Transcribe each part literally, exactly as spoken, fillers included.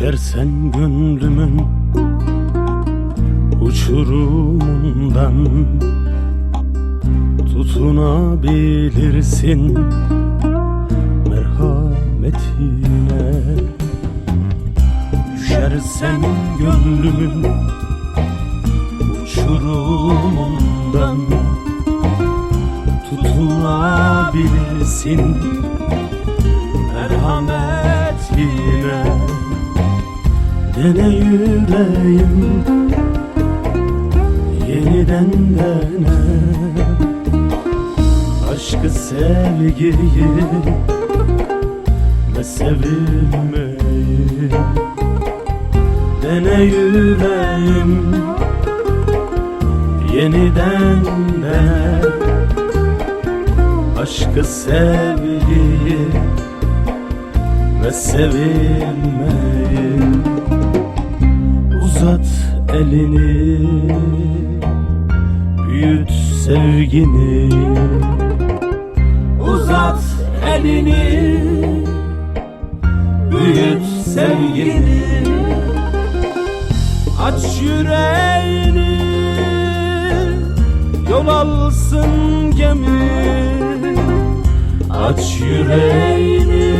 Düşersen gönlümün uçurumundan tutunabilirsin merhametine. Düşersen gönlümün uçurumundan tutunabilirsin merhametine. Dene yüreğim, yeniden dene aşkı, sevgiyi ve sevilmeyi. Dene yüreğim, yeniden dene aşkı, sevgiyi ve sevilmeyi. Uzat elini, büyüt sevgini. Uzat elini, büyüt sevgini. Aç yüreğini, yol alsın gemi. Aç yüreğini,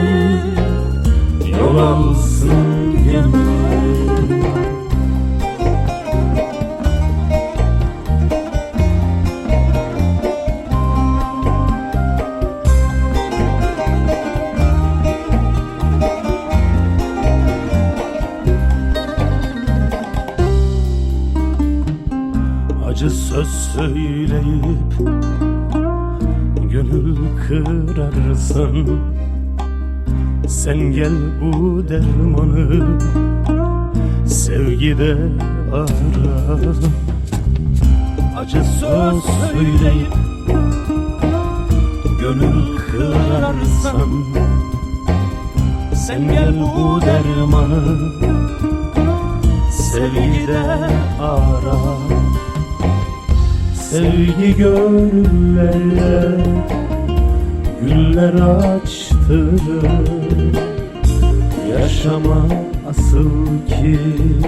yol alsın gemi. Acı söz söyleyip gönül kırarsan, sen gel bu dermanı sevgide ara. Acı söz söyleyip gönül kırarsan, sen gel bu dermanı sevgide ara. Sevgi gönüllere güller açtırır. Yaşama asıl ki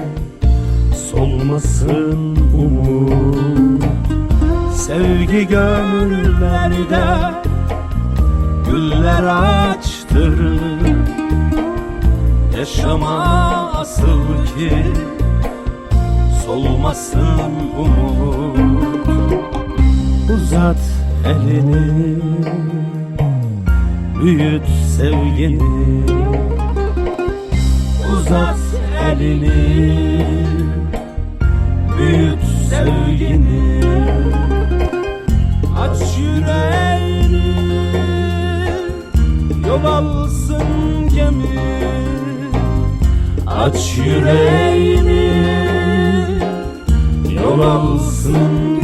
solmasın umut. Sevgi gönüllerde güller açtırır. Yaşama asıl ki solmasın umut. Uzat elini, büyüt sevgini. Uzat elini, büyüt sevgini. Aç yüreğini, yol alsın gemi. Aç yüreğini, yol alsın